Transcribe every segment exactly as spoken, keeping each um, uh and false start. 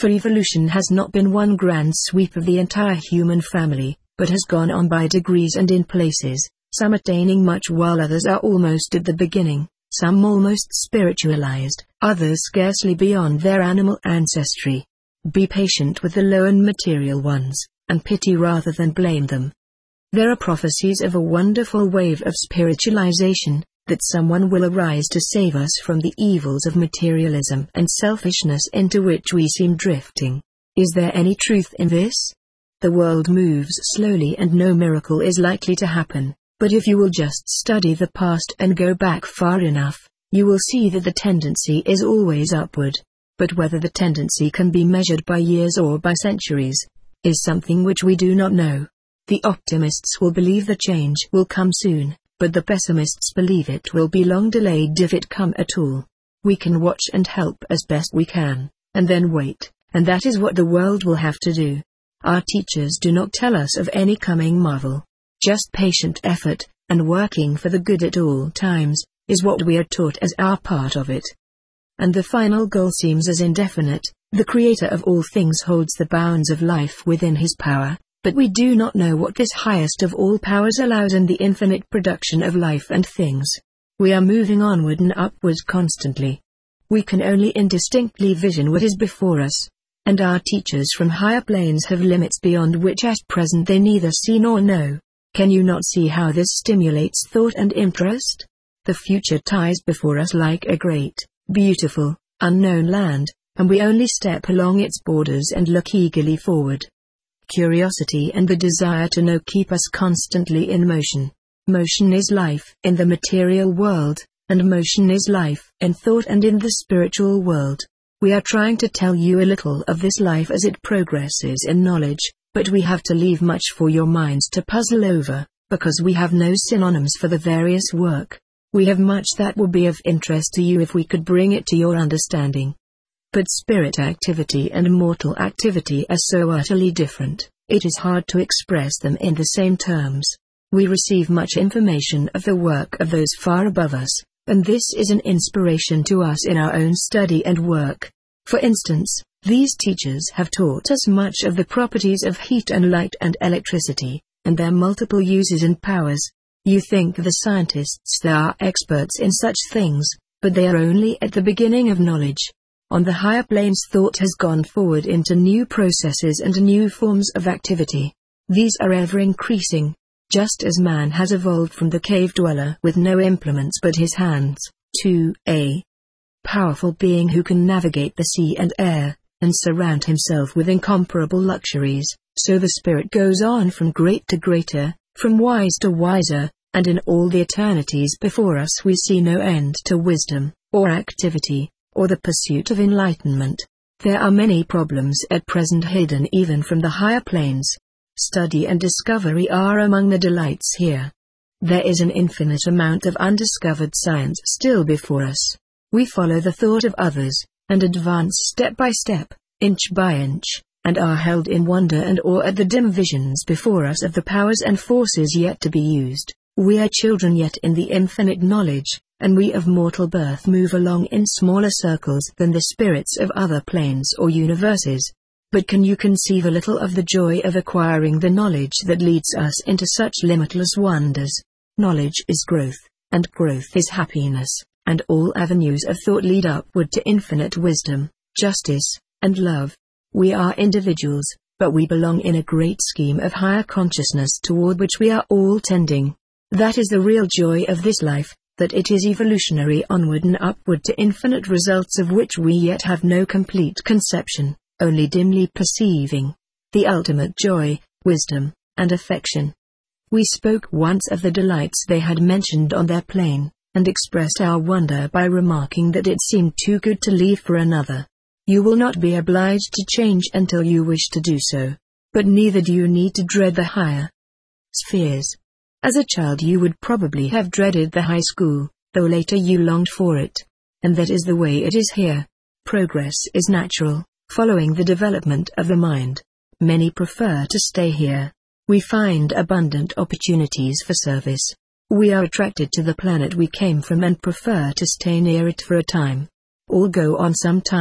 For evolution has not been one grand sweep of the entire human family, but has gone on by degrees and in places, some attaining much while others are almost at the beginning, some almost spiritualized, others scarcely beyond their animal ancestry. Be patient with the low and material ones, and pity rather than blame them. There are prophecies of a wonderful wave of spiritualization, that someone will arise to save us from the evils of materialism and selfishness into which we seem drifting. Is there any truth in this? The world moves slowly and no miracle is likely to happen, but if you will just study the past and go back far enough, you will see that the tendency is always upward. But whether the tendency can be measured by years or by centuries, is something which we do not know. The optimists will believe the change will come soon, but the pessimists believe it will be long delayed if it come at all. We can watch and help as best we can, and then wait, and that is what the world will have to do. Our teachers do not tell us of any coming marvel. Just patient effort, and working for the good at all times, is what we are taught as our part of it. And the final goal seems as indefinite. The Creator of all things holds the bounds of life within His power, but we do not know what this highest of all powers allows in the infinite production of life and things. We are moving onward and upward constantly. We can only indistinctly vision what is before us, and our teachers from higher planes have limits beyond which at present they neither see nor know. Can you not see how this stimulates thought and interest? The future ties before us like a great, beautiful, unknown land, and we only step along its borders and look eagerly forward. Curiosity and the desire to know keep us constantly in motion. Motion is life in the material world, and motion is life in thought and in the spiritual world. We are trying to tell you a little of this life as it progresses in knowledge, but we have to leave much for your minds to puzzle over, because we have no synonyms for the various work. We have much that would be of interest to you if we could bring it to your understanding. But spirit activity and mortal activity are so utterly different, it is hard to express them in the same terms. We receive much information of the work of those far above us, and this is an inspiration to us in our own study and work. For instance, these teachers have taught us much of the properties of heat and light and electricity, and their multiple uses and powers. You think the scientists they are experts in such things, but they are only at the beginning of knowledge. On the higher planes thought has gone forward into new processes and new forms of activity. These are ever increasing, just as man has evolved from the cave dweller with no implements but his hands, to a powerful being who can navigate the sea and air, and surround himself with incomparable luxuries, so the spirit goes on from great to greater, from wise to wiser, and in all the eternities before us we see no end to wisdom, or activity, or the pursuit of enlightenment. There are many problems at present hidden even from the higher planes. Study and discovery are among the delights here. There is an infinite amount of undiscovered science still before us. We follow the thought of others, and advance step by step, inch by inch, and are held in wonder and awe at the dim visions before us of the powers and forces yet to be used. We are children yet in the infinite knowledge, and we of mortal birth move along in smaller circles than the spirits of other planes or universes. But can you conceive a little of the joy of acquiring the knowledge that leads us into such limitless wonders? Knowledge is growth, and growth is happiness, and all avenues of thought lead upward to infinite wisdom, justice, and love. We are individuals, but we belong in a great scheme of higher consciousness toward which we are all tending. That is the real joy of this life, that it is evolutionary onward and upward to infinite results of which we yet have no complete conception, only dimly perceiving. The ultimate joy, wisdom, and affection. We spoke once of the delights they had mentioned on their plane, and expressed our wonder by remarking that it seemed too good to leave for another. You will not be obliged to change until you wish to do so, but neither do you need to dread the higher spheres. As a child you would probably have dreaded the high school, though later you longed for it. And that is the way it is here. Progress is natural, following the development of the mind. Many prefer to stay here. We find abundant opportunities for service. We are attracted to the planet we came from and prefer to stay near it for a time. All go on some time,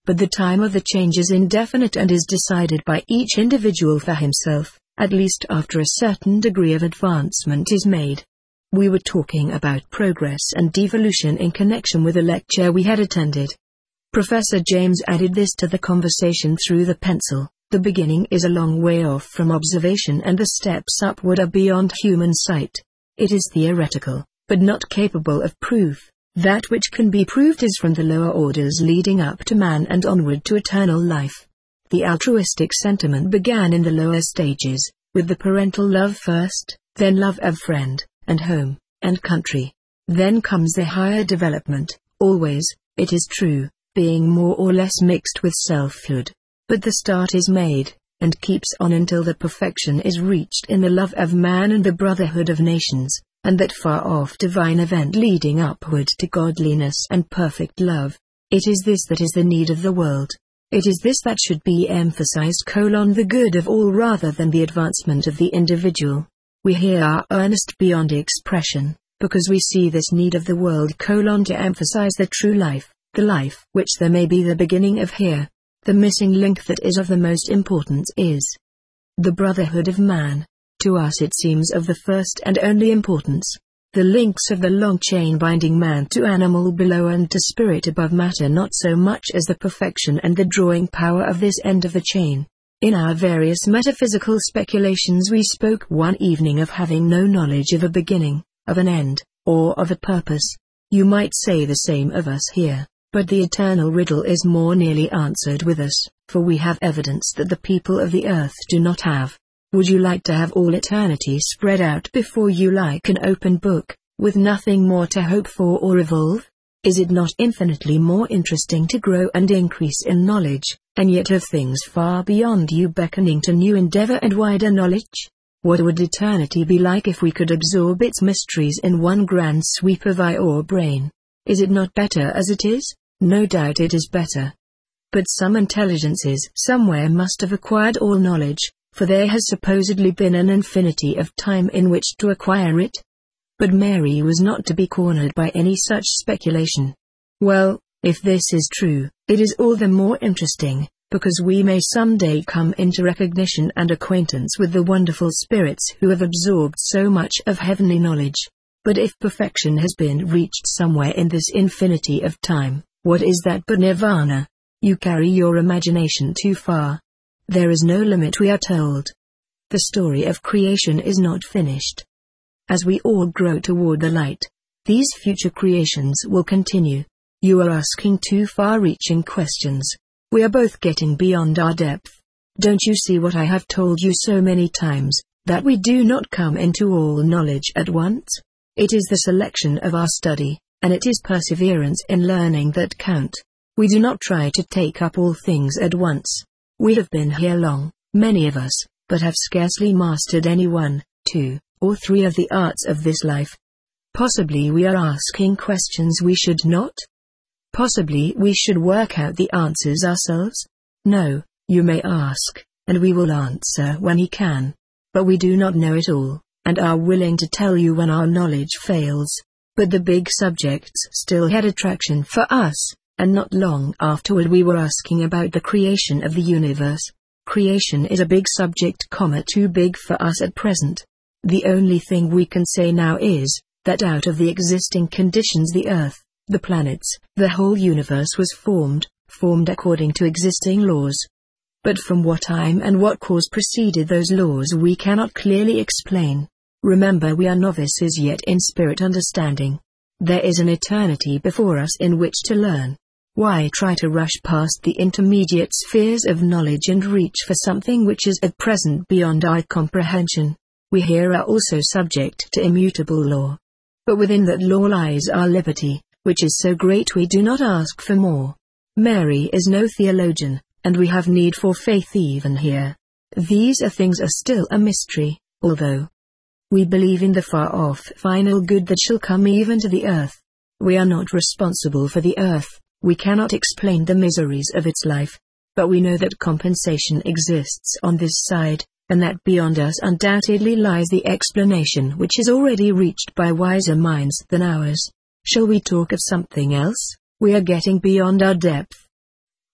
but the time of the change is indefinite and is decided by each individual for himself, at least after a certain degree of advancement is made. We were talking about progress and devolution in connection with a lecture we had attended. Professor James added this to the conversation through the pencil: the beginning is a long way off from observation and the steps upward are beyond human sight. It is theoretical, but not capable of proof. That which can be proved is from the lower orders leading up to man and onward to eternal life. The altruistic sentiment began in the lower stages, with the parental love first, then love of friend, and home, and country. Then comes the higher development, always, it is true, being more or less mixed with selfhood. But the start is made, and keeps on until the perfection is reached in the love of man and the brotherhood of nations, and that far-off divine event leading upward to godliness and perfect love. It is this that is the need of the world. It is this that should be emphasized: colon the good of all rather than the advancement of the individual. We here are earnest beyond expression, because we see this need of the world colon to emphasize the true life, the life which there may be the beginning of here. The missing link that is of the most importance is the brotherhood of man. To us it seems of the first and only importance. The links of the long chain binding man to animal below and to spirit above matter not so much as the perfection and the drawing power of this end of the chain. In our various metaphysical speculations we spoke one evening of having no knowledge of a beginning, of an end, or of a purpose. You might say the same of us here. But the eternal riddle is more nearly answered with us, for we have evidence that the people of the earth do not have. Would you like to have all eternity spread out before you like an open book, with nothing more to hope for or evolve? Is it not infinitely more interesting to grow and increase in knowledge, and yet have things far beyond you beckoning to new endeavor and wider knowledge? What would eternity be like if we could absorb its mysteries in one grand sweep of eye or brain? Is it not better as it is? No doubt it is better. But some intelligences somewhere must have acquired all knowledge, for there has supposedly been an infinity of time in which to acquire it. But Mary was not to be cornered by any such speculation. Well, if this is true, it is all the more interesting, because we may someday come into recognition and acquaintance with the wonderful spirits who have absorbed so much of heavenly knowledge. But if perfection has been reached somewhere in this infinity of time, what is that but nirvana? You carry your imagination too far. There is no limit, we are told. The story of creation is not finished. As we all grow toward the light, these future creations will continue. You are asking too far-reaching questions. We are both getting beyond our depth. Don't you see what I have told you so many times, that we do not come into all knowledge at once? It is the selection of our study, and it is perseverance in learning that count. We do not try to take up all things at once. We have been here long, many of us, but have scarcely mastered any one, two, or three of the arts of this life. Possibly we are asking questions we should not? Possibly we should work out the answers ourselves? No, you may ask, and we will answer when he can. But we do not know it all, and are willing to tell you when our knowledge fails. But the big subjects still had attraction for us, and not long afterward we were asking about the creation of the universe. Creation is a big subject, comma, too big for us at present. The only thing we can say now is, that out of the existing conditions the earth, the planets, the whole universe was formed, formed according to existing laws. But from what time and what cause preceded those laws we cannot clearly explain. Remember, we are novices yet in spirit understanding. There is an eternity before us in which to learn. Why try to rush past the intermediate spheres of knowledge and reach for something which is at present beyond our comprehension? We here are also subject to immutable law. But within that law lies our liberty, which is so great we do not ask for more. Mary is no theologian, and we have need for faith even here. These are things are still a mystery, although we believe in the far-off final good that shall come even to the earth. We are not responsible for the earth, we cannot explain the miseries of its life. But we know that compensation exists on this side, and that beyond us undoubtedly lies the explanation which is already reached by wiser minds than ours. Shall we talk of something else? We are getting beyond our depth.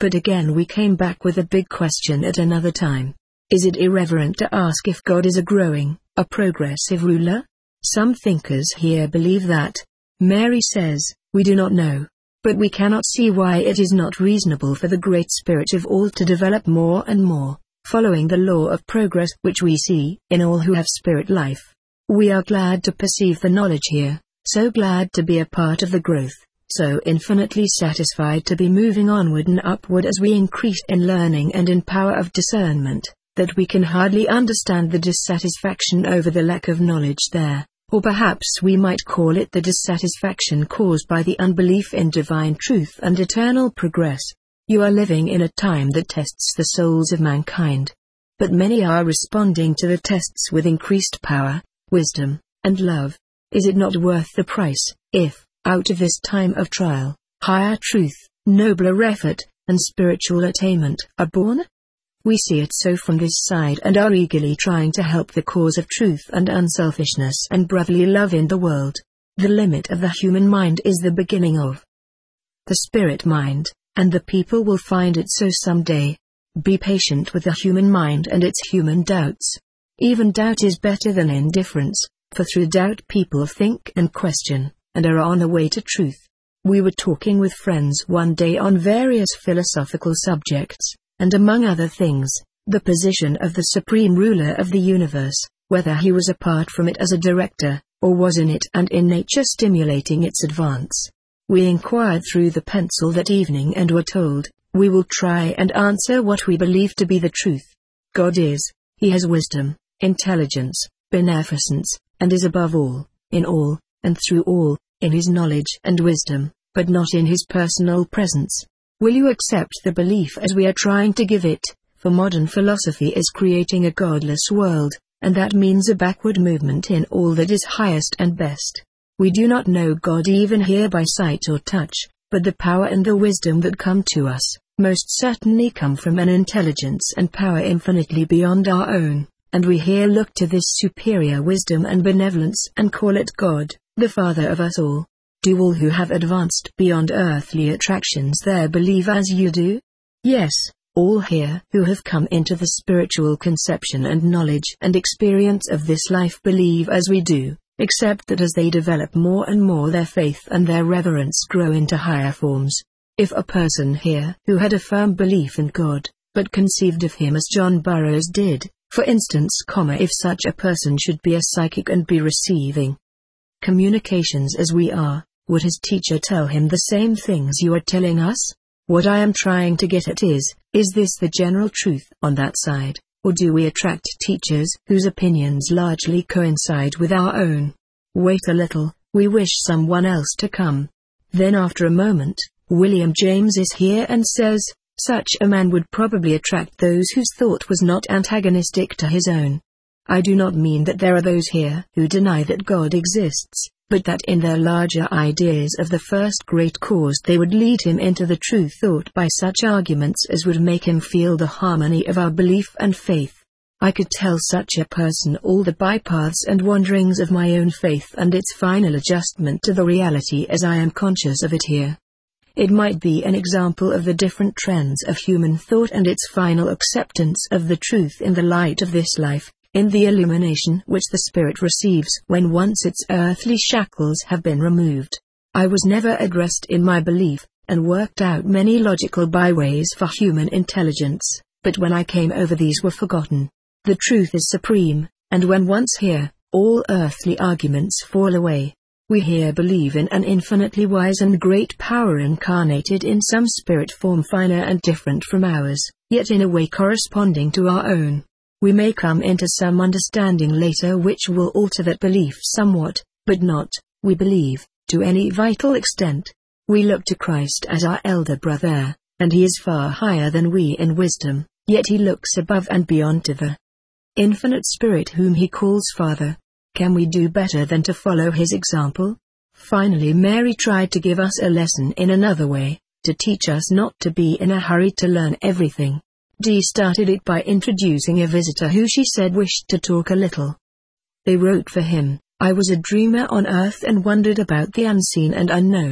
But again we came back with a big question at another time. Is it irreverent to ask if God is a growing, a progressive ruler? Some thinkers here believe that. Mary says, we do not know. But we cannot see why it is not reasonable for the Great Spirit of all to develop more and more, following the law of progress which we see in all who have spirit life. We are glad to perceive the knowledge here, so glad to be a part of the growth, so infinitely satisfied to be moving onward and upward as we increase in learning and in power of discernment, that we can hardly understand the dissatisfaction over the lack of knowledge there. Or perhaps we might call it the dissatisfaction caused by the unbelief in divine truth and eternal progress. You are living in a time that tests the souls of mankind. But many are responding to the tests with increased power, wisdom, and love. Is it not worth the price, if, out of this time of trial, higher truth, nobler effort, and spiritual attainment are born? We see it so from this side and are eagerly trying to help the cause of truth and unselfishness and brotherly love in the world. The limit of the human mind is the beginning of the spirit mind, and the people will find it so someday. Be patient with the human mind and its human doubts. Even doubt is better than indifference, for through doubt people think and question, and are on the way to truth. We were talking with friends one day on various philosophical subjects, and among other things, the position of the supreme ruler of the universe, whether he was apart from it as a director, or was in it and in nature stimulating its advance. We inquired through the pencil that evening and were told, we will try and answer what we believe to be the truth. God is, he has wisdom, intelligence, beneficence, and is above all, in all, and through all, in his knowledge and wisdom, but not in his personal presence. Will you accept the belief as we are trying to give it? For modern philosophy is creating a godless world, and that means a backward movement in all that is highest and best. We do not know God even here by sight or touch, but the power and the wisdom that come to us, most certainly come from an intelligence and power infinitely beyond our own, and we here look to this superior wisdom and benevolence and call it God, the Father of us all. Do all who have advanced beyond earthly attractions there believe as you do? Yes, all here who have come into the spiritual conception and knowledge and experience of this life believe as we do, except that as they develop more and more their faith and their reverence grow into higher forms. If a person here who had a firm belief in God, but conceived of him as John Burroughs did, for instance, if such a person should be a psychic and be receiving communications as we are, would his teacher tell him the same things you are telling us? What I am trying to get at is, is this the general truth on that side, or do we attract teachers whose opinions largely coincide with our own? Wait a little, we wish someone else to come. Then after a moment, William James is here and says, such a man would probably attract those whose thought was not antagonistic to his own. I do not mean that there are those here who deny that God exists, but that in their larger ideas of the first great cause they would lead him into the true thought by such arguments as would make him feel the harmony of our belief and faith. I could tell such a person all the bypaths and wanderings of my own faith and its final adjustment to the reality as I am conscious of it here. It might be an example of the different trends of human thought and its final acceptance of the truth in the light of this life, in the illumination which the spirit receives when once its earthly shackles have been removed. I was never at rest in my belief, and worked out many logical byways for human intelligence, but when I came over these were forgotten. The truth is supreme, and when once here, all earthly arguments fall away. We here believe in an infinitely wise and great power incarnated in some spirit form finer and different from ours, yet in a way corresponding to our own. We may come into some understanding later which will alter that belief somewhat, but not, we believe, to any vital extent. We look to Christ as our elder brother, and he is far higher than we in wisdom, yet he looks above and beyond to the infinite spirit whom he calls Father. Can we do better than to follow his example? Finally, Mary tried to give us a lesson in another way, to teach us not to be in a hurry to learn everything. Dee started it by introducing a visitor who she said wished to talk a little. They wrote for him, I was a dreamer on earth and wondered about the unseen and unknown.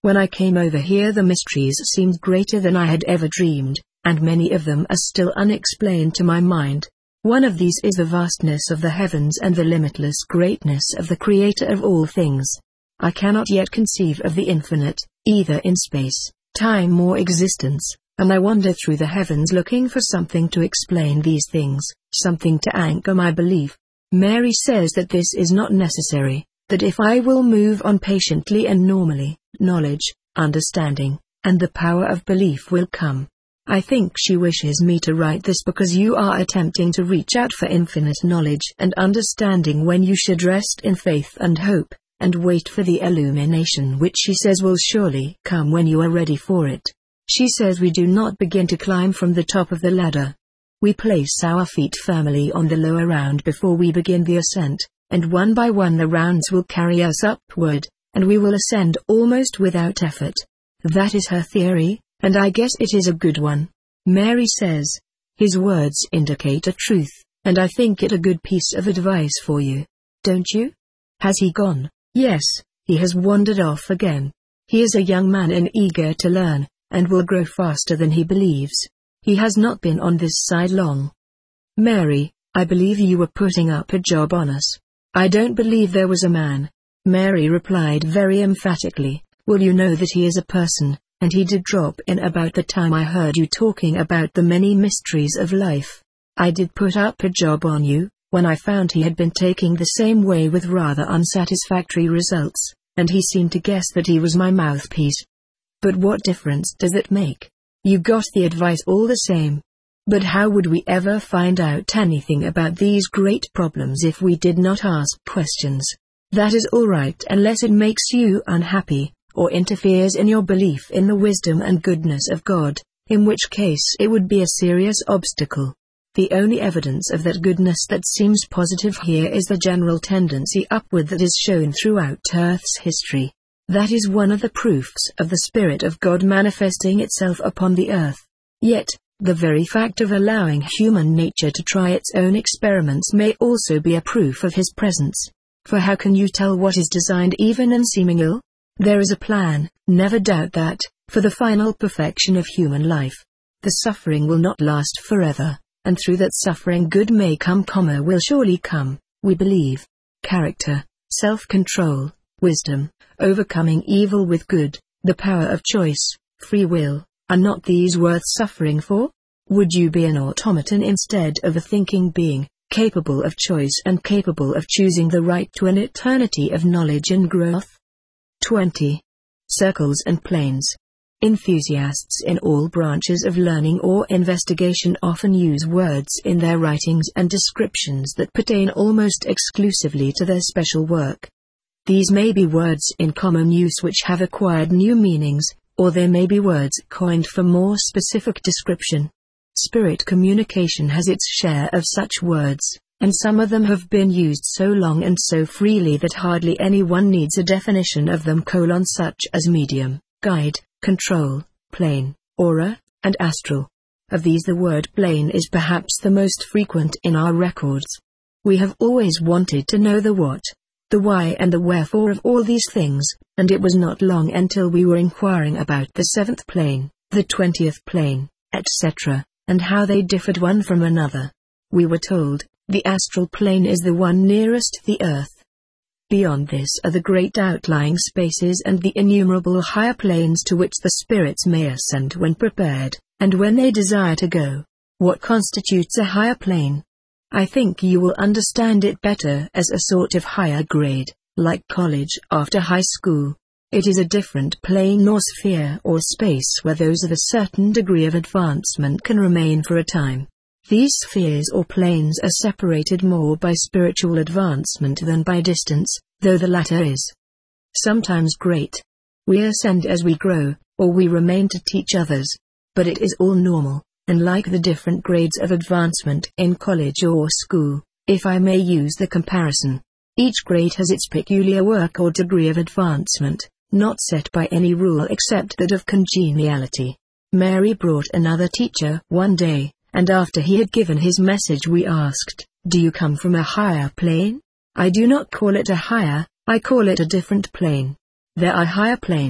When I came over here the mysteries seemed greater than I had ever dreamed, and many of them are still unexplained to my mind. One of these is the vastness of the heavens and the limitless greatness of the Creator of all things. I cannot yet conceive of the infinite, either in space, time or existence, and I wander through the heavens looking for something to explain these things, something to anchor my belief. Mary says that this is not necessary, that if I will move on patiently and normally, knowledge, understanding, and the power of belief will come. I think she wishes me to write this because you are attempting to reach out for infinite knowledge and understanding when you should rest in faith and hope, and wait for the illumination which she says will surely come when you are ready for it. She says we do not begin to climb from the top of the ladder. We place our feet firmly on the lower round before we begin the ascent, and one by one the rounds will carry us upward, and we will ascend almost without effort. That is her theory, and I guess it is a good one. Mary says, his words indicate a truth, and I think it a good piece of advice for you. Don't you? Has he gone? Yes, he has wandered off again. He is a young man and eager to learn, and will grow faster than he believes. He has not been on this side long. Mary, I believe you were putting up a job on us. I don't believe there was a man. Mary replied very emphatically, well, you know that he is a person, and he did drop in about the time I heard you talking about the many mysteries of life. I did put up a job on you, when I found he had been taking the same way with rather unsatisfactory results, and he seemed to guess that he was my mouthpiece. But what difference does it make? You got the advice all the same. But how would we ever find out anything about these great problems if we did not ask questions? That is all right unless it makes you unhappy, or interferes in your belief in the wisdom and goodness of God, in which case it would be a serious obstacle. The only evidence of that goodness that seems positive here is the general tendency upward that is shown throughout Earth's history. That is one of the proofs of the Spirit of God manifesting itself upon the earth. Yet, the very fact of allowing human nature to try its own experiments may also be a proof of His presence. For how can you tell what is designed even in seeming ill? There is a plan, never doubt that, for the final perfection of human life. The suffering will not last forever, and through that suffering good may come, comma will surely come, we believe. Character, self-control, wisdom, overcoming evil with good, the power of choice, free will, are not these worth suffering for? Would you be an automaton instead of a thinking being, capable of choice and capable of choosing the right to an eternity of knowledge and growth? twenty. Circles and planes. Enthusiasts in all branches of learning or investigation often use words in their writings and descriptions that pertain almost exclusively to their special work. These may be words in common use which have acquired new meanings, or they may be words coined for more specific description. Spirit communication has its share of such words, and some of them have been used so long and so freely that hardly anyone needs a definition of them, colon such as medium, guide, control, plane, aura, and astral. Of these the word plane is perhaps the most frequent in our records. We have always wanted to know the what, the why and the wherefore of all these things, and it was not long until we were inquiring about the seventh plane, the twentieth plane, et cetera, and how they differed one from another. We were told, the astral plane is the one nearest the earth. Beyond this are the great outlying spaces and the innumerable higher planes to which the spirits may ascend when prepared, and when they desire to go. What constitutes a higher plane? I think you will understand it better as a sort of higher grade, like college after high school. It is a different plane or sphere or space where those of a certain degree of advancement can remain for a time. These spheres or planes are separated more by spiritual advancement than by distance, though the latter is sometimes great. We ascend as we grow, or we remain to teach others. But it is all normal, and like the different grades of advancement in college or school, if I may use the comparison, each grade has its peculiar work or degree of advancement, not set by any rule except that of congeniality. Mary brought another teacher one day, and after he had given his message we asked, "Do you come from a higher plane?" "I do not call it a higher, I call it a different plane. There are higher planes,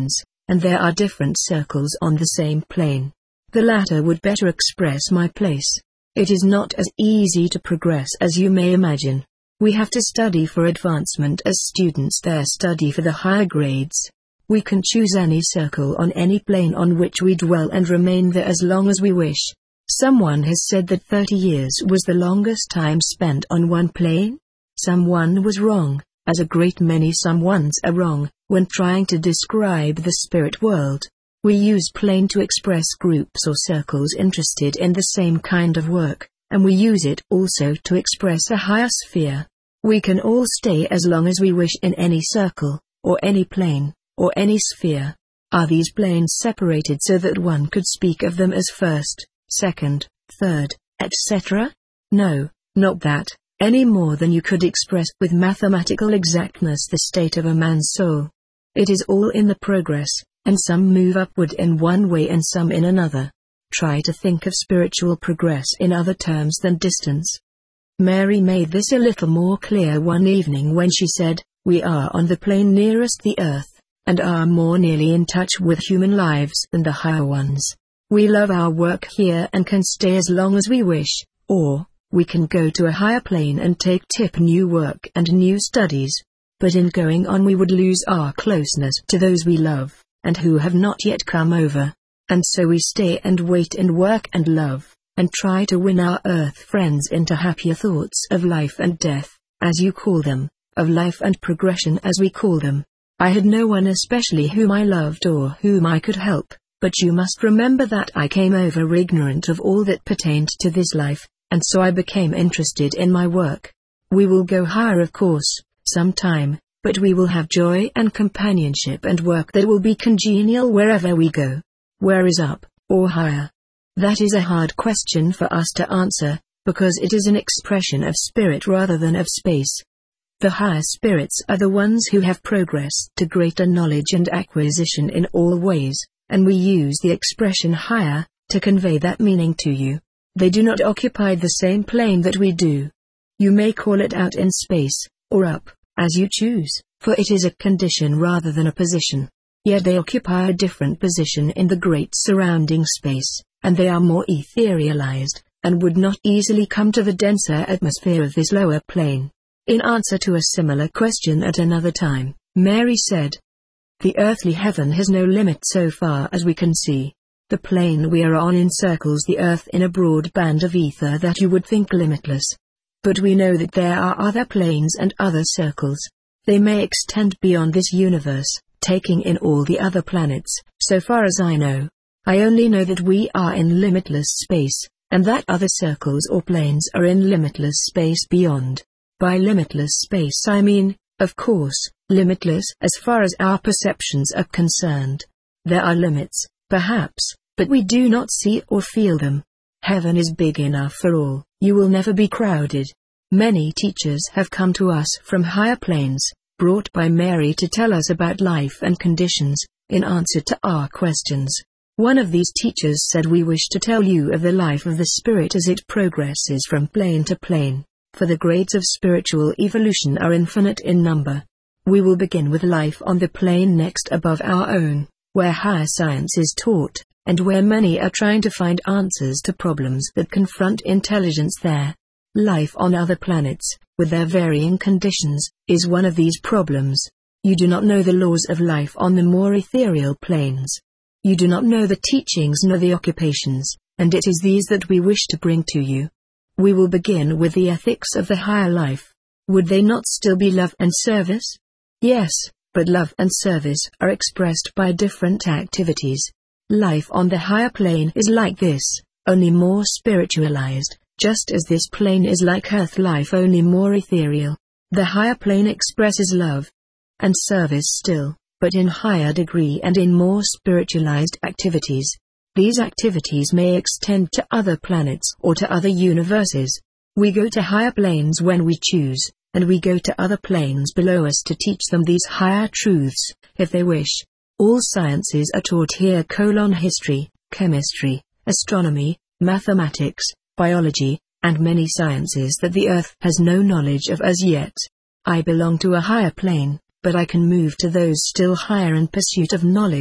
and there are different circles on the same plane. The latter would better express my place. It is not as easy to progress as you may imagine. We have to study for advancement as students there study for the higher grades. We can choose any circle on any plane on which we dwell and remain there as long as we wish. Someone has said that thirty years was the longest time spent on one plane. Someone was wrong, as a great many someones are wrong, when trying to describe the spirit world. We use plane to express groups or circles interested in the same kind of work, and we use it also to express a higher sphere. We can all stay as long as we wish in any circle, or any plane, or any sphere. Are these planes separated so that one could speak of them as first, second, third, et cetera? No, not that, any more than you could express with mathematical exactness the state of a man's soul. It is all in the progress, and some move upward in one way and some in another. Try to think of spiritual progress in other terms than distance. Mary made this a little more clear one evening when she said, "We are on the plane nearest the earth, and are more nearly in touch with human lives than the higher ones. We love our work here and can stay as long as we wish, or we can go to a higher plane and take tip new work and new studies. But in going on we would lose our closeness to those we love, and who have not yet come over. And so we stay and wait and work and love, and try to win our earth friends into happier thoughts of life and death, as you call them, of life and progression as we call them. I had no one especially whom I loved or whom I could help, but you must remember that I came over ignorant of all that pertained to this life, and so I became interested in my work. We will go higher of course, some time, but we will have joy and companionship and work that will be congenial wherever we go. Where is up, or higher? That is a hard question for us to answer, because it is an expression of spirit rather than of space. The higher spirits are the ones who have progressed to greater knowledge and acquisition in all ways, and we use the expression higher to convey that meaning to you. They do not occupy the same plane that we do. You may call it out in space, or up, as you choose, for it is a condition rather than a position. Yet they occupy a different position in the great surrounding space, and they are more etherealized, and would not easily come to the denser atmosphere of this lower plane. In answer to a similar question at another time, Mary said, "The earthly heaven has no limit so far as we can see. The plane we are on encircles the earth in a broad band of ether that you would think limitless. But we know that there are other planes and other circles. They may extend beyond this universe, taking in all the other planets, so far as I know. I only know that we are in limitless space, and that other circles or planes are in limitless space beyond. By limitless space I mean, of course, limitless as far as our perceptions are concerned. There are limits, perhaps, but we do not see or feel them. Heaven is big enough for all, you will never be crowded. Many teachers have come to us from higher planes, brought by Mary to tell us about life and conditions, in answer to our questions. One of these teachers said, "We wish to tell you of the life of the spirit as it progresses from plane to plane, for the grades of spiritual evolution are infinite in number. We will begin with life on the plane next above our own, where higher science is taught, and where many are trying to find answers to problems that confront intelligence there. Life on other planets, with their varying conditions, is one of these problems. You do not know the laws of life on the more ethereal planes. You do not know the teachings nor the occupations, and it is these that we wish to bring to you. We will begin with the ethics of the higher life. Would they not still be love and service? Yes, but love and service are expressed by different activities. Life on the higher plane is like this, only more spiritualized, just as this plane is like earth life only more ethereal. The higher plane expresses love and service still, but in higher degree and in more spiritualized activities. These activities may extend to other planets or to other universes. We go to higher planes when we choose, and we go to other planes below us to teach them these higher truths, if they wish. All sciences are taught here: colon history, chemistry, astronomy, mathematics, biology, and many sciences that the earth has no knowledge of as yet. I belong to a higher plane, but I can move to those still higher in pursuit of knowledge,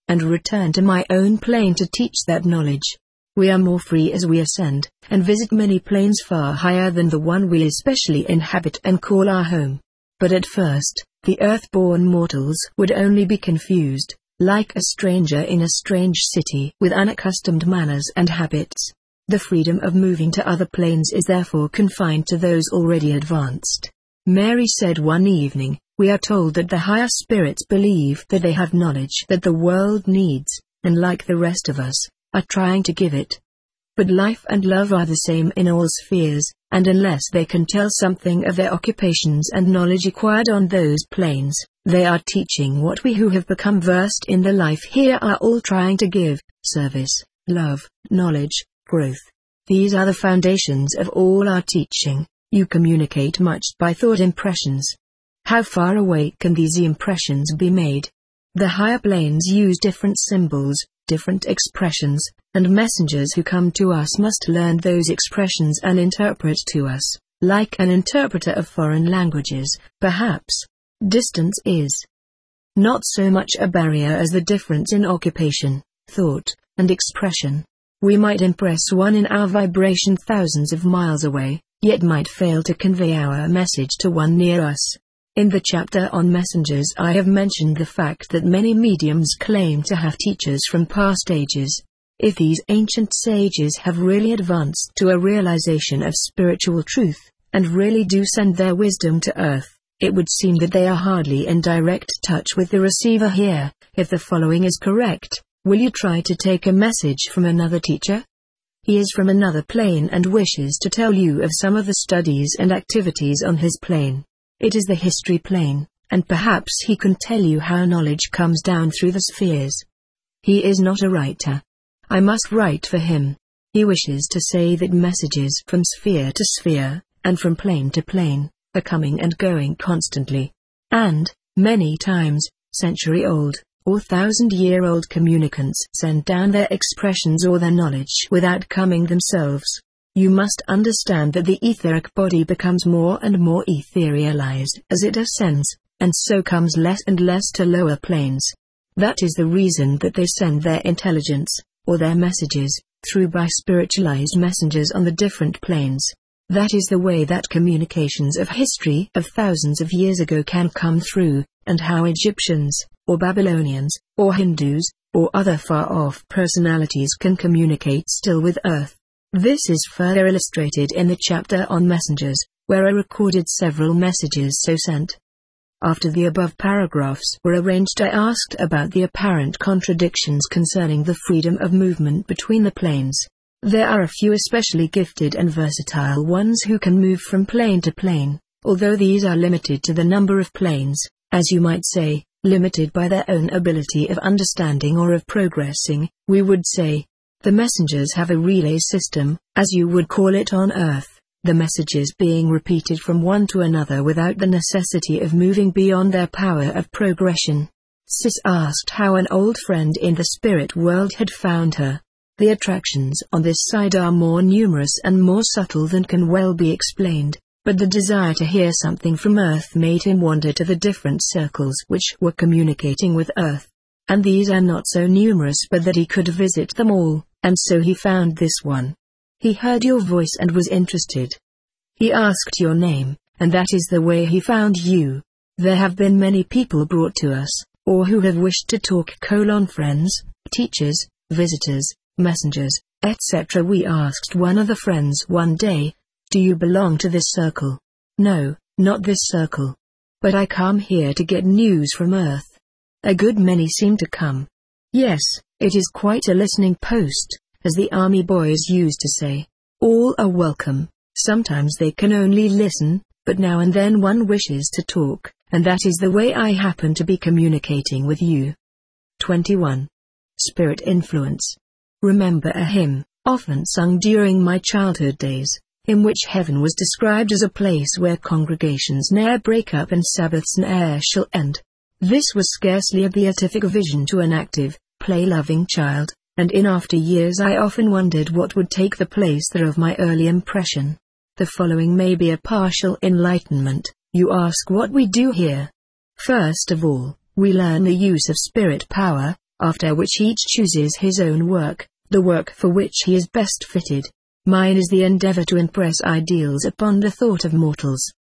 and return to my own plane to teach that knowledge. We are more free as we ascend, and visit many planes far higher than the one we especially inhabit and call our home. But at first, the earth-born mortals would only be confused, like a stranger in a strange city with unaccustomed manners and habits. The freedom of moving to other planes is therefore confined to those already advanced. Mary said one evening, "We are told that the higher spirits believe that they have knowledge that the world needs, and like the rest of us, are trying to give it. But life and love are the same in all spheres, and unless they can tell something of their occupations and knowledge acquired on those planes, they are teaching what we who have become versed in the life here are all trying to give: service, love, knowledge, growth. These are the foundations of all our teaching. You communicate much by thought impressions. How far away can these impressions be made? The higher planes use different symbols, different expressions, and messengers who come to us must learn those expressions and interpret to us, like an interpreter of foreign languages. Perhaps distance is not so much a barrier as the difference in occupation, thought, and expression. We might impress one in our vibration thousands of miles away, yet might fail to convey our message to one near us. In the chapter on messengers I have mentioned the fact that many mediums claim to have teachers from past ages. If these ancient sages have really advanced to a realization of spiritual truth, and really do send their wisdom to earth, it would seem that they are hardly in direct touch with the receiver here. If the following is correct, will you try to take a message from another teacher? He is from another plane and wishes to tell you of some of the studies and activities on his plane. It is the history plane, and perhaps he can tell you how knowledge comes down through the spheres. He is not a writer. I must write for him. He wishes to say that messages from sphere to sphere, and from plane to plane, are coming and going constantly. And, many times, century-old, or thousand-year-old communicants send down their expressions or their knowledge without coming themselves. You must understand that the etheric body becomes more and more etherealized as it ascends, and so comes less and less to lower planes. That is the reason that they send their intelligence, or their messages, through by spiritualized messengers on the different planes. That is the way that communications of history of thousands of years ago can come through, and how Egyptians, or Babylonians, or Hindus, or other far-off personalities can communicate still with Earth. This is further illustrated in the chapter on messengers, where I recorded several messages so sent. After the above paragraphs were arranged, I asked about the apparent contradictions concerning the freedom of movement between the planes. There are a few especially gifted and versatile ones who can move from plane to plane, although these are limited to the number of planes, as you might say, limited by their own ability of understanding or of progressing, we would say. The messengers have a relay system, as you would call it on Earth, the messages being repeated from one to another without the necessity of moving beyond their power of progression. Sis asked how an old friend in the spirit world had found her. The attractions on this side are more numerous and more subtle than can well be explained, but the desire to hear something from Earth made him wander to the different circles which were communicating with Earth. And these are not so numerous but that he could visit them all, and so he found this one. He heard your voice and was interested. He asked your name, and that is the way he found you. There have been many people brought to us, or who have wished to talk colon friends, teachers, visitors, messengers, et cetera. We asked one of the friends one day, "Do you belong to this circle?" "No, not this circle. But I come here to get news from Earth." A good many seem to come. Yes, it is quite a listening post, as the army boys used to say. All are welcome. Sometimes they can only listen, but now and then one wishes to talk, and that is the way I happen to be communicating with you. twenty-one. Spirit Influence. Remember a hymn, often sung during my childhood days, in which heaven was described as a place where congregations ne'er break up and Sabbaths ne'er shall end. This was scarcely a beatific vision to an active, play-loving child, and in after years I often wondered what would take the place there of my early impression. The following may be a partial enlightenment. You ask what we do here. First of all, we learn the use of spirit power, after which each chooses his own work, the work for which he is best fitted. Mine is the endeavor to impress ideals upon the thought of mortals.